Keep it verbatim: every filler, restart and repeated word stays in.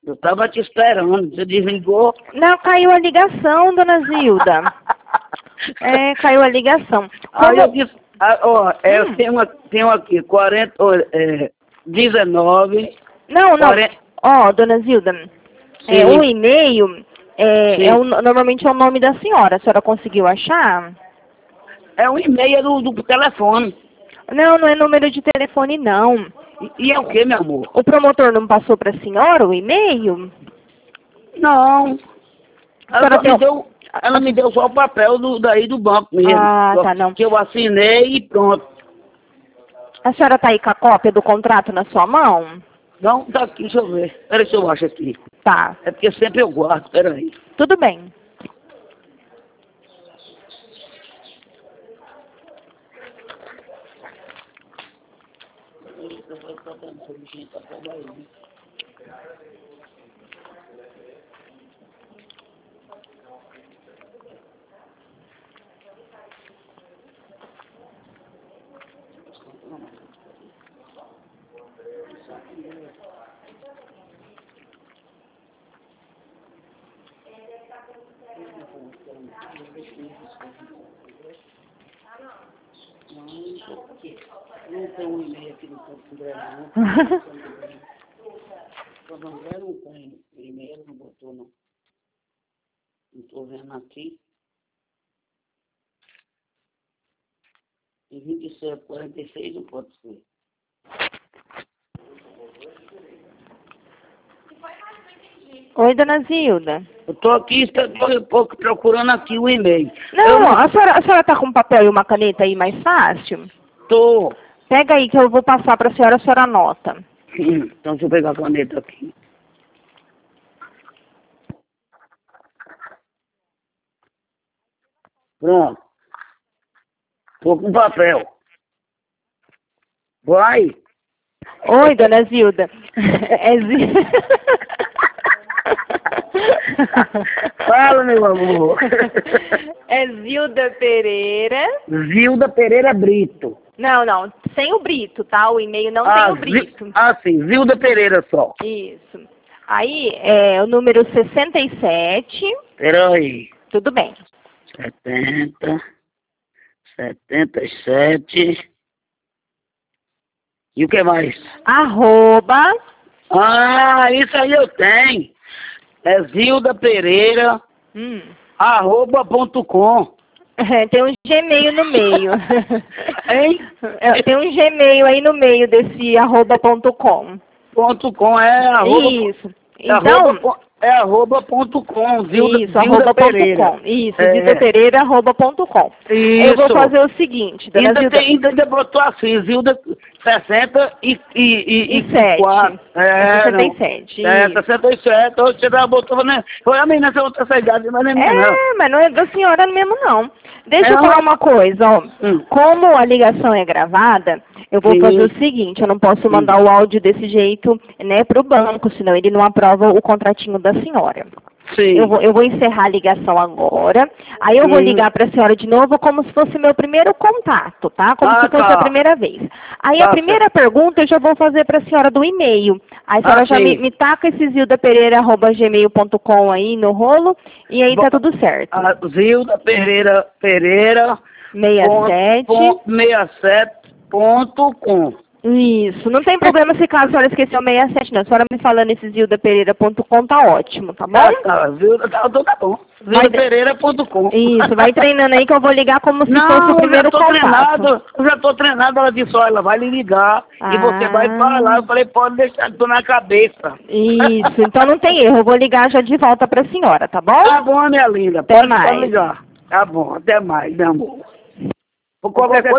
Eu tava te esperando, você desligou. Não, caiu a ligação, dona Zilda. É, caiu a ligação. Como... Aí eu disse, ah, ó, é, Hum. tem, uma, tem uma aqui, quarenta, ó, é, dezenove. Não, não. quarenta... Ó, dona Zilda, é, Sim. o e-mail é, é Sim. o, normalmente é o nome da senhora. A senhora conseguiu achar? É um e-mail do, do telefone. Não, não é número de telefone, não. E, e é o que, meu amor? O promotor não passou para a senhora o e-mail? Não. Ela, senhora só tem me um- deu, ela me deu só o papel do, daí do banco mesmo. Ah, Só tá, não. que eu assinei e pronto. A senhora tá aí com a cópia do contrato na sua mão? Não, tá aqui, deixa eu ver. Peraí se eu acho aqui. Tá, É porque sempre eu guardo, peraí. tudo bem. Não tem um e-mail aqui no Campo André, não. Campo André não tem e-mail, não botou, não. Não estou vendo aqui. E vinte e sete, quarenta e seis não pode ser. Oi, dona Zilda. Eu estou aqui, estou procurando aqui o e-mail. Não, Eu não a senhora, a senhora tá com um papel e uma caneta aí mais fácil? estou. Pega aí que eu vou passar para a senhora, a senhora anota. Então deixa eu pegar a caneta aqui. Pronto. Estou com papel. Vai. Oi, dona Zilda. É Zi... Fala, meu amor. É Zilda Pereira. Zilda Pereira Brito. Não, não, sem o Brito, tá? O e-mail não Ah, tem o Zi- Brito. ah, sim, Zilda Pereira só. Isso. Aí, é o número sessenta e sete. Peraí. Tudo bem. setenta, setenta e sete. E o que mais? Arroba. Ah, isso aí eu tenho. É Zilda Pereira, Hum. arroba ponto com. É, tem um Gmail no meio. Hein? É, tem um Gmail aí no meio desse arroba ponto com. Ponto com é arroba. Isso. É Então, arroba, po- é arroba ponto com, Zilda, isso, Zilda arroba Pereira. ponto com. Isso, É. Zilda Pereira, arroba ponto com. Eu vou Isso. fazer o seguinte, dona Ainda, Zilda. tem, ainda ainda botou assim, Zilda sessenta e, e, e, E sete. quatro. É, sessenta e não. sete. É, Isso. sessenta e sete. Você já botou, né? Foi a menina essa outra idade, mas não é minha, não. É, mas não é da senhora mesmo, não. Deixa É eu falar uma- uma coisa, ó. Hum. Como a ligação é gravada, eu vou Sim. fazer o seguinte, eu não posso mandar o áudio desse jeito, né, pro banco, senão ele não aprova o contratinho da senhora. Sim. Eu vou, eu vou encerrar a ligação agora, aí eu vou Hum. ligar para a senhora de novo como se fosse meu primeiro contato, tá? Como Ah, se fosse tá. a primeira vez. Aí Tá a primeira pergunta eu já vou fazer para a senhora do e-mail. Aí a senhora Ah, já sim. me, me taca esse zilda pereira arroba gmail ponto com aí no rolo, e aí tá Bo- tudo certo. A Zilda Pereira, Pereira, sessenta e sete. ponto, ponto, sessenta e sete ponto com. Isso, não tem problema se caso a senhora esqueceu sessenta e sete, não. A senhora me falando esse zilda pereira ponto com tá ótimo, tá bom? Ah, tá, Zilda, tá, então tá bom. Vai- Zilda Pereira ponto com. Isso, vai treinando aí que eu vou ligar como se fosse Não, o eu primeiro já tô contato. treinado, eu já tô treinado, ela disse, olha, ela vai lhe ligar e você vai Ah. falar. Eu falei, pode deixar, tô na cabeça. Isso, então não tem erro. Eu vou ligar já de volta para a senhora, tá bom? Tá bom, minha linda, Até pode, mais. pode ligar. Tá bom, até mais, meu amor. Por qualquer coisa